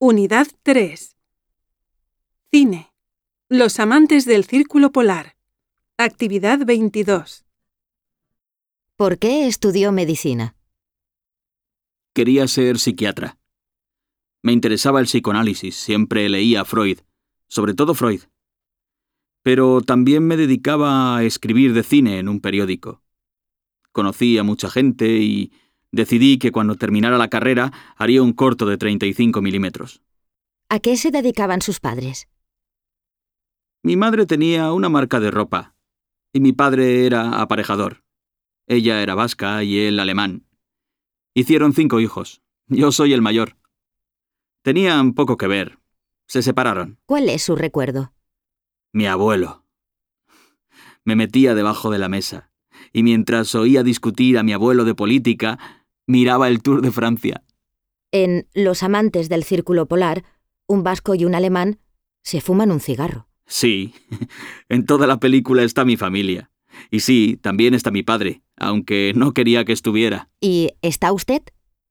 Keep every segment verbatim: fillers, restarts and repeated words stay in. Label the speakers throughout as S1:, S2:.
S1: Unidad tres. Cine. Los amantes del Círculo Polar. Actividad veintidós.
S2: ¿Por qué estudió medicina?
S3: Quería ser psiquiatra. Me interesaba el psicoanálisis, siempre leía a Freud, sobre todo Freud. Pero también me dedicaba a escribir de cine en un periódico. Conocí a mucha gente y decidí que cuando terminara la carrera haría un corto de treinta y cinco milímetros.
S2: ¿A qué se dedicaban sus padres?
S3: Mi madre tenía una marca de ropa y mi padre era aparejador. Ella era vasca y él alemán. Hicieron cinco hijos. Yo soy el mayor. Tenían poco que ver. Se separaron.
S2: ¿Cuál es su recuerdo?
S3: Mi abuelo. Me metía debajo de la mesa y mientras oía discutir a mi abuelo de política, miraba el Tour de Francia.
S2: En Los amantes del Círculo Polar, un vasco y un alemán se fuman un cigarro.
S3: Sí, en toda la película está mi familia. Y sí, también está mi padre, aunque no quería que estuviera.
S2: ¿Y está usted?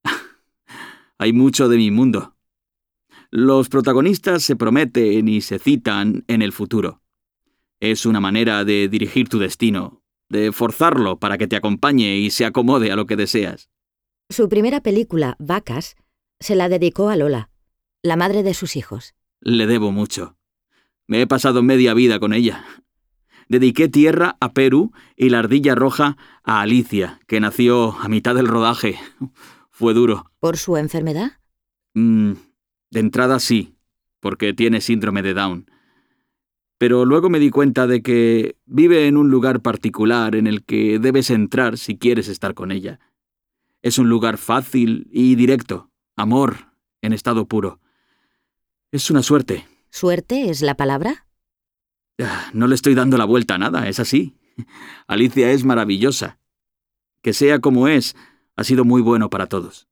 S3: Hay mucho de mi mundo. Los protagonistas se prometen y se citan en el futuro. Es una manera de dirigir tu destino, de forzarlo para que te acompañe y se acomode a lo que deseas.
S2: Su primera película, Vacas, se la dedicó a Lola, la madre de sus hijos.
S3: Le debo mucho. Me he pasado media vida con ella. Dediqué Tierra a Perú y La ardilla roja a Alicia, que nació a mitad del rodaje. Fue duro.
S2: ¿Por su enfermedad?
S3: Mm, de entrada sí, porque tiene síndrome de Down. Pero luego me di cuenta de que vive en un lugar particular en el que debes entrar si quieres estar con ella. Es un lugar fácil y directo. Amor en estado puro. Es una suerte.
S2: ¿Suerte es la palabra?
S3: No le estoy dando la vuelta a nada, es así. Alicia es maravillosa. Que sea como es, ha sido muy bueno para todos.